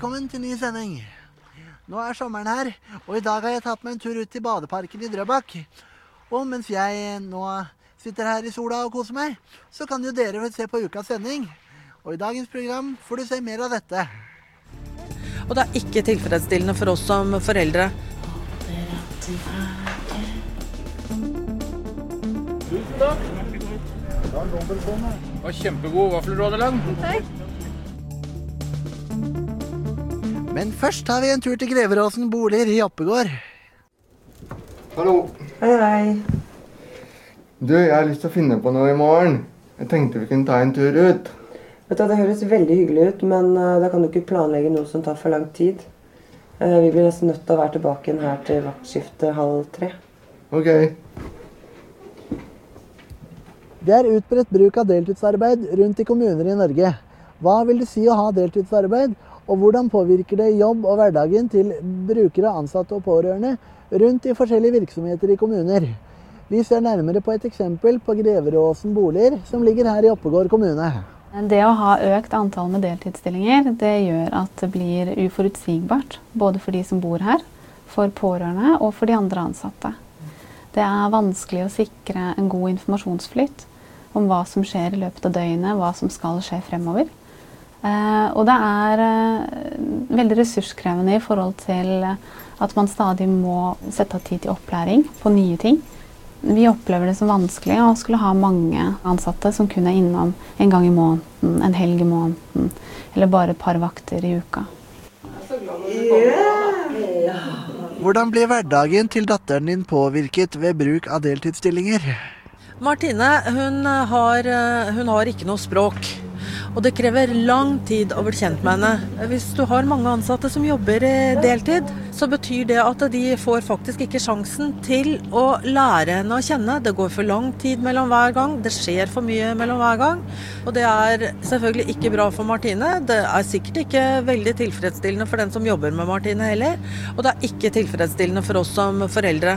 velkommen til ny sending. Nå sommeren her, og I dag har jeg tatt meg en tur ut til badeparken I Drøbak. Og mens jeg nå sitter her I sola og koser meg, så kan jo dere se på ukas sending. Og I dagens program får du se mer av dette. Og det ikke tilfredsstillende for oss som foreldre. Tusen takk. Det var kjempegod vafler du hadde lang. Takk. Men først tar vi en tur til Greveråsen boliger I Oppegård. Hallo. Hei, hei. Du, jeg har lyst til å finne på noe I morgen. Jeg tenkte vi kunne ta en tur ut. Vet du, det høres veldig hyggelig ut, men da kan du ikke planlegge noe som tar for lang tid. Vi blir nesten nødt til å være tilbake igjen her til vaktskiftet 2:30. Ok. Det utbredt bruk av deltidsarbeid rundt I kommuner I Norge. Hva vil det si å ha deltidsarbeid? Og hvordan påvirker det jobb og hverdagen til brukere, ansatte og pårørende rundt I forskjellige virksomheter I kommuner? Vi ser nærmere på et eksempel på Greveråsen boliger, som ligger her I Oppegård kommune. Det å ha økt antall med deltidsstillinger, det gjør at det blir uforutsigbart, både for de som bor her, for pårørende og for de andre ansatte. Det vanskelig å sikre en god informasjonsflytt om hva som skjer I løpet av døgnet, hva som skal skje fremover. Og det veldig ressurskrevende I forhold til at man stadig må sette av tid til opplæring på nye ting. Vi opplever det som vanskelig å skulle ha mange ansatte som kun innom en gang I måneden, en helg I måneden, eller bare et par vakter I uka. Hvordan blir hverdagen til datteren din påvirket ved bruk av deltidsstillinger? Martine, hun har ikke noe språk. Og det krever lang tid å bli kjent med henne. Hvis du har mange ansatte som jobber deltid, så betyr det at de får faktisk ikke sjansen til å lære henne å kjenne. Det går for lang tid mellom hver gang, det skjer for mye mellom hver gang. Og det selvfølgelig ikke bra for Martine. Det sikkert ikke veldig tilfredsstillende for den som jobber med Martine heller. Og det ikke tilfredsstillende for oss som foreldre.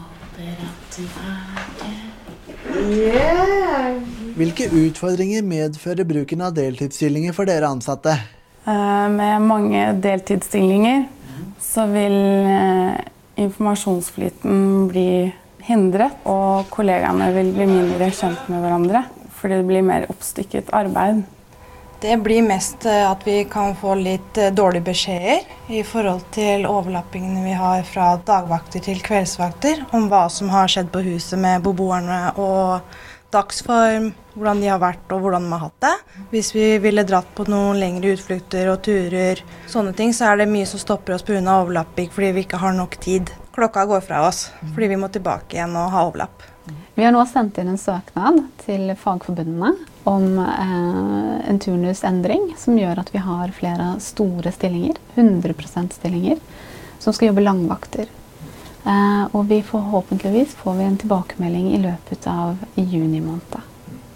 Hvilke utfordringer medfører bruken av deltidsstillinger for dere ansatte? Med mange deltidsstillinger så vil informasjonsflyten bli hindret, og kollegaene vil bli mindre kjent med hverandre, fordi det blir mer oppstykket arbeid. Det blir mest at vi kan få litt dårlige beskjeder I forhold til overlappingene vi har fra dagvakter til kveldsvakter, om hva som har skjedd på huset med beboerne og dagsform, hvordan de har vært og hvordan de har hatt det. Hvis vi ville dratt på noen lengre utflukter og turer, sånne ting, så det mye som stopper oss på grunn av overlapping fordi vi ikke har nok tid. Klokka går fra oss fordi vi må tilbake igjen og ha overlapp. Vi har nå sendt inn en søknad til fagforbundene om en turnusendring som gjør at vi har flere store stillinger, 100% stillinger, som skal jobbe langvakter. Og forhåpentligvis får vi en tilbakemelding I løpet av juni måned.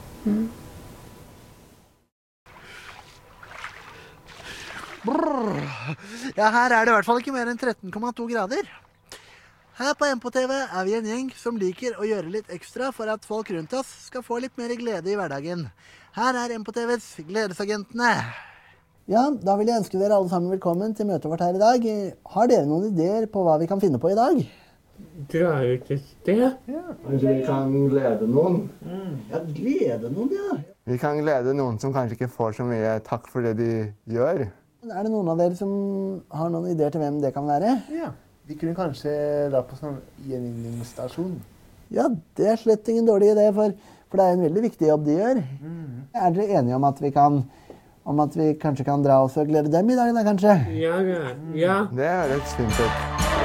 Ja, her det I hvert fall ikke mer enn 13,2 grader. Her på MPTV vi en gjeng som liker å gjøre litt ekstra for at folk rundt oss skal få litt mer glede I hverdagen. Her MPTVs Gledesagentene. Ja, da vil jeg ønske dere alle sammen velkommen til møtet vårt her I dag. Har dere noen ideer på hva vi kan finne på I dag? Dra ut et sted. Ja. Vi kan glede noen. Ja, glede noen, ja. Vi kan glede noen som kanskje ikke får så mye takk for det de gjør. Det noen av dere som har noen ideer til hvem det kan være? Ja, vi kunne kanskje dra på sånn gjenvinningsstasjon. Ja, det slett ingen dårlig idé, for det en veldig viktig jobb de gjør. Dere enige om at vi kanskje kan dra oss og glede dem I dag, da, kanskje? Ja. Det høres fint ut.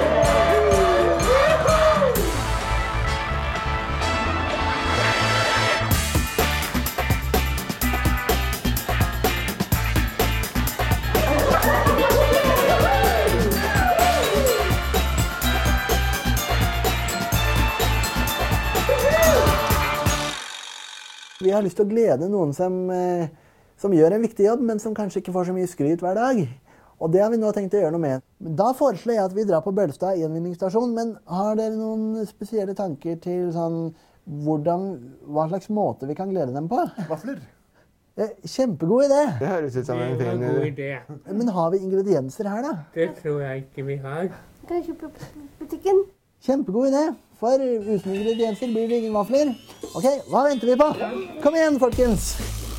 Vi har lyst til å glede noen som gjør en viktig jobb, men som kanskje ikke får så mye skryt hver dag. Og det har vi nå tenkt å gjøre noe med. Da foreslår jeg at vi drar på Bølstad gjenvinningsstasjon, men har dere noen spesielle tanker til hva slags måte vi kan glede dem på? Vafler. Kjempegod idé. Det høres ut som en Det var fin en god idé. idé. Men har vi ingredienser her da? Det tror jeg ikke vi har. Kan jeg kjøpe på butikken? Kjempegod idé. For uten ingredienser blir det ingen vafler. Ok, hva venter vi på? Kom igjen, folkens!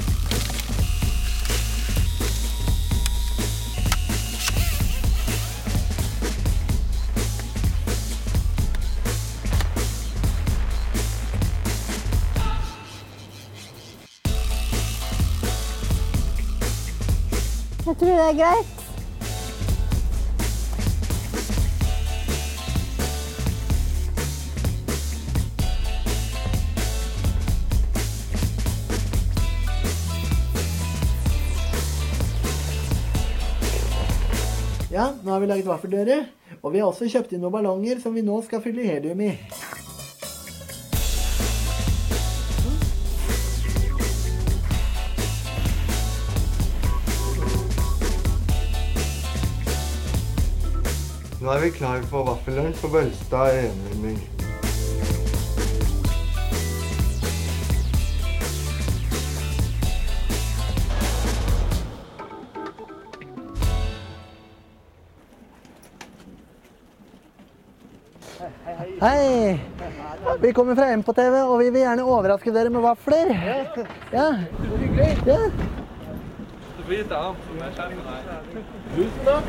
Jeg tror det er greit. Ja, nå har vi laget vaffeldører, og vi har også kjøpt inn noen ballonger som vi nå skal fylle helium i. Nå er vi klar for vaffellunsj på Bølstad gjenvinning. Hei! Vi kommer fra MPTV, og vi vil gjerne overraske dere med vafler. Ja. Ja. Du får gitt deg ham som jeg kjenner deg. Tusen takk.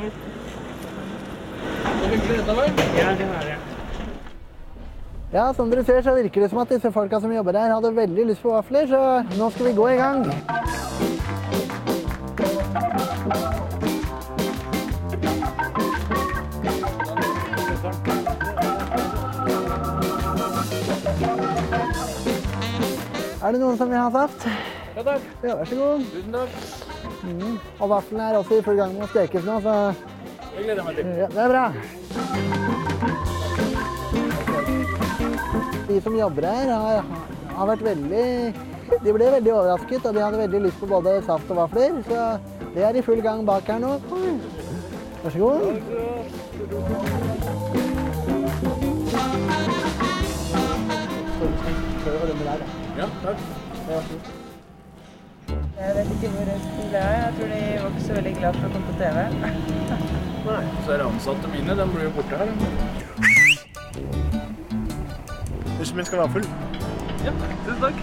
Har du gledet deg? Ja, det har jeg. Ja, som dere ser så virker det som at disse folka som jobber her hadde veldig lyst på vafler, så nå skal vi gå i gang. Er det noen som vil ha saft? Ja, takk. Ja, vær så god. Tusen takk. Og vaflene er også i full gang med å stekes nå, så Jeg gleder meg til. ja, det er bra. De som jobber her har vært veldig... De ble veldig overrasket, og de hadde veldig lyst på både saft og vafler, så det er i full gang bak her nå. Vær så god. Ja, takk. Jeg vet ikke hvor resten ble. Jeg tror de var ikke så veldig glad for å komme på TV. Nei, så er det ansatte mine, de blir jo borte her. Du som ønsker vaffel? Ja, tusen takk.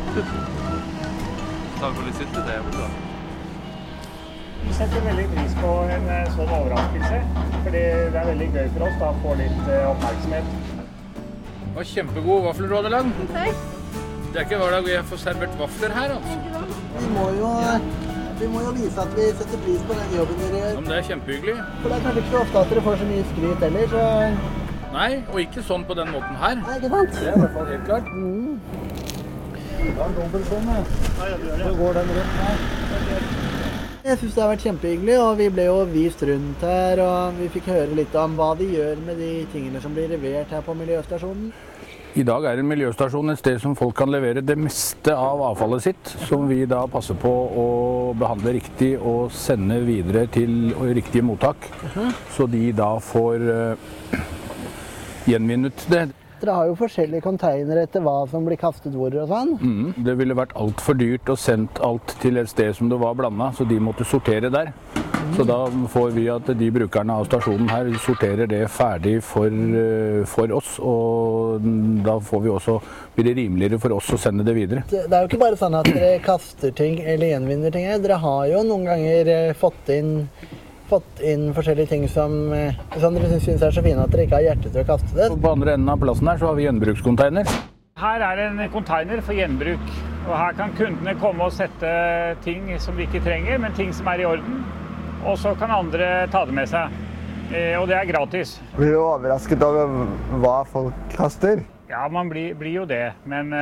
Takk for litt sitte, det er bra. Vi setter veldig pris på en sånn overraskelse, fordi det er veldig gøy for oss da, å få litt oppmerksomhet. Det var kjempegod vaffelrådelag. Takk. Det er ikke hver dag vi får servert vafler her, altså. Vi må jo vise at vi setter pris på den jobben dere gjør. Men det er kjempehyggelig. For det er kanskje ikke så ofte at dere får så mye skryt heller, så... Nei, og ikke sånn på den måten her. Nei, ikke sant? Det er i hvert fall helt klart. Det var en dobbelt sånn, ja. Så går den rundt her. Jeg synes det har vært kjempehyggelig, og vi ble jo vist rundt her, og vi fikk høre litt om hva de gjør med de tingene som blir levert her på miljøstasjonen. I dag er en miljøstasjon et sted som folk kan levere det meste av avfallet sitt, som vi da passer på å behandle riktig og sende videre til riktige mottak, så de da får gjenvinnet det. Dere har jo forskjellige containere etter hva som blir kastet hvor og sånn. Det ville vært alt for dyrt å sendt alt til et sted som det var blandet, så de måtte sortere der. Så da får vi at de brukerne av stasjonen her sorterer det ferdig for oss, og da får vi også, blir det rimeligere for oss å sende det videre. Det er jo ikke bare sånn at dere kaster ting eller gjenvinner ting her. Dere har jo noen ganger fått inn forskjellige ting som dere synes er så fine at dere ikke har hjerte til å kaste det. På andre enden av plassen her så har vi gjenbrukscontainer. Her er en container for gjenbruk, og her kan kundene komme og sette ting som de ikke trenger, men ting som er i orden. Og så kan andre ta det med seg, og det er gratis. Blir du overrasket over hva folk kaster? Ja, man blir jo det, men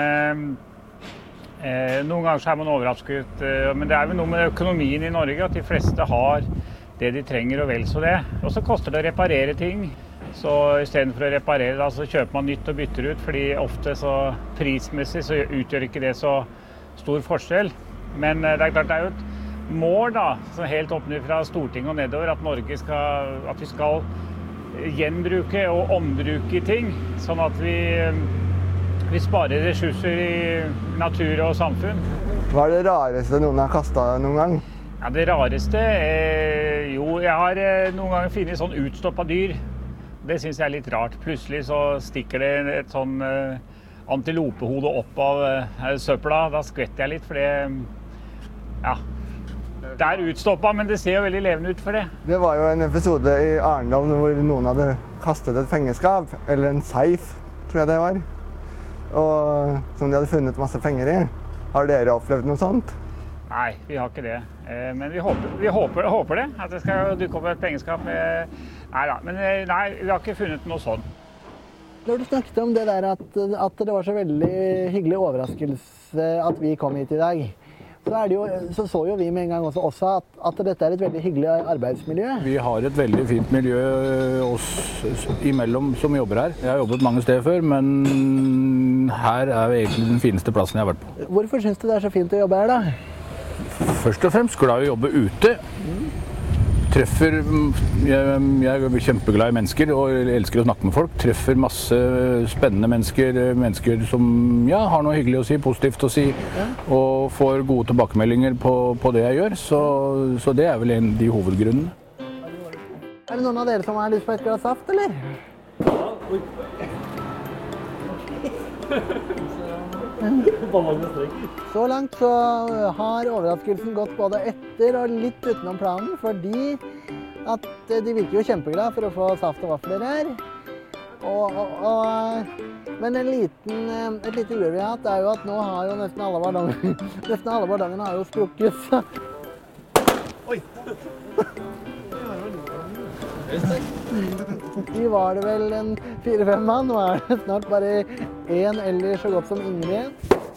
noen ganger så er man overrasket. Men det er jo noe med økonomien i Norge, at de fleste har det de trenger og vel så det. Og så koster det å reparere ting, så i stedet for å reparere da, så kjøper man nytt og bytter ut, fordi ofte så prismessig så utgjør ikke det så stor forskjell. Men det er klart det er jo et mål da, så helt opp fra Stortinget og nedover, at vi skal gjenbruke og ombruke ting, sånn at vi Vi sparer ressurser i natur og samfunn. Hva er det rareste noen har kastet noen gang? Ja, det rareste? Jo, jeg har noen ganger funnet sånn utstoppet dyr. Det synes jeg er litt rart. Plutselig så stikker det et sånn antilopehode opp av søpla. Da skvetter jeg litt, for det er utstoppet, men det ser jo veldig levende ut for det. Det var jo en episode i Arendal hvor noen hadde kastet et pengeskap, eller en seif, tror jeg det var, og som de hadde funnet masse penger i. Har dere opplevd noe sånt? Nei, vi har ikke det. Men vi håper det, at det skal dukke opp et pengeskap. Men vi har ikke funnet noe sånt. Når du snakket om det der at det var så veldig hyggelig overraskelse at vi kom hit i dag, så jo vi med en gang også at dette er et veldig hyggelig arbeidsmiljø. Vi har et veldig fint miljø oss imellom som jobber her. Jeg har jobbet mange steder før, men her er egentlig den fineste plassen jeg har vært på. Hvorfor synes du det er så fint å jobbe her da? Først og fremst glad i å jobbe ute. Jeg er kjempeglad i mennesker og elsker å snakke med folk. Treffer masse spennende mennesker som har noe hyggelig å si, positivt å si, og får gode tilbakemeldinger på det jeg gjør. Så det er vel en av de hovedgrunnene. Er det noen av dere som har lyst på et glass saft, eller? Så langt så har overraskelsen gått både etter og litt utenom planen, fordi at de virker jo kjempeglade for å få saft og vafler her. Men et lite ur vi har hatt er jo at nå har jo nesten alle bardongene har jo sprukket. Oi! Vi var det vel en 4-5 mann, nå er det snart bare en eller så godt som ingen igjen.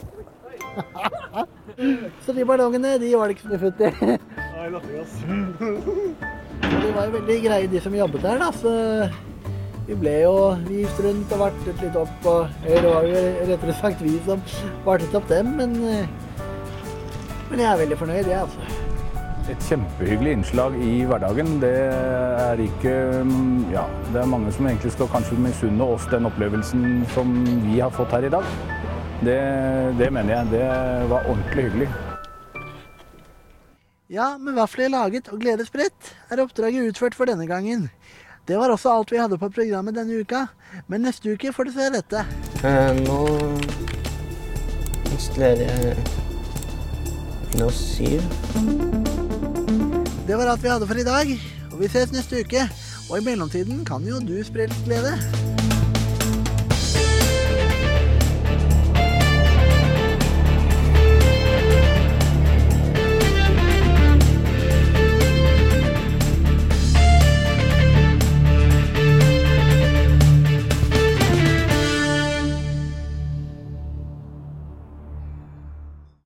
Så de ballongene, de var det ikke snuffet i. Nei, lattergass. De var jo veldig greie, de som jobbet der da, så vi ble jo vist rundt og vartet litt opp, og det var jo rettere sagt vi som vartet opp dem, men jeg er veldig fornøyd, jeg altså. Et kjempehyggelig innslag i hverdagen. Det er mange som egentlig skal kanskje misunne oss den opplevelsen som vi har fått her i dag. Det mener jeg, det var ordentlig hyggelig. Ja, med vafler laget og glede spredt er oppdraget utført for denne gangen. Det var også alt vi hadde på programmet denne uka, men neste uke får du se dette. Nå installerer jeg Windows 7. Det var alt vi hadde for i dag, og vi ses neste uke. Og i mellomtiden kan jo du spre litt glede.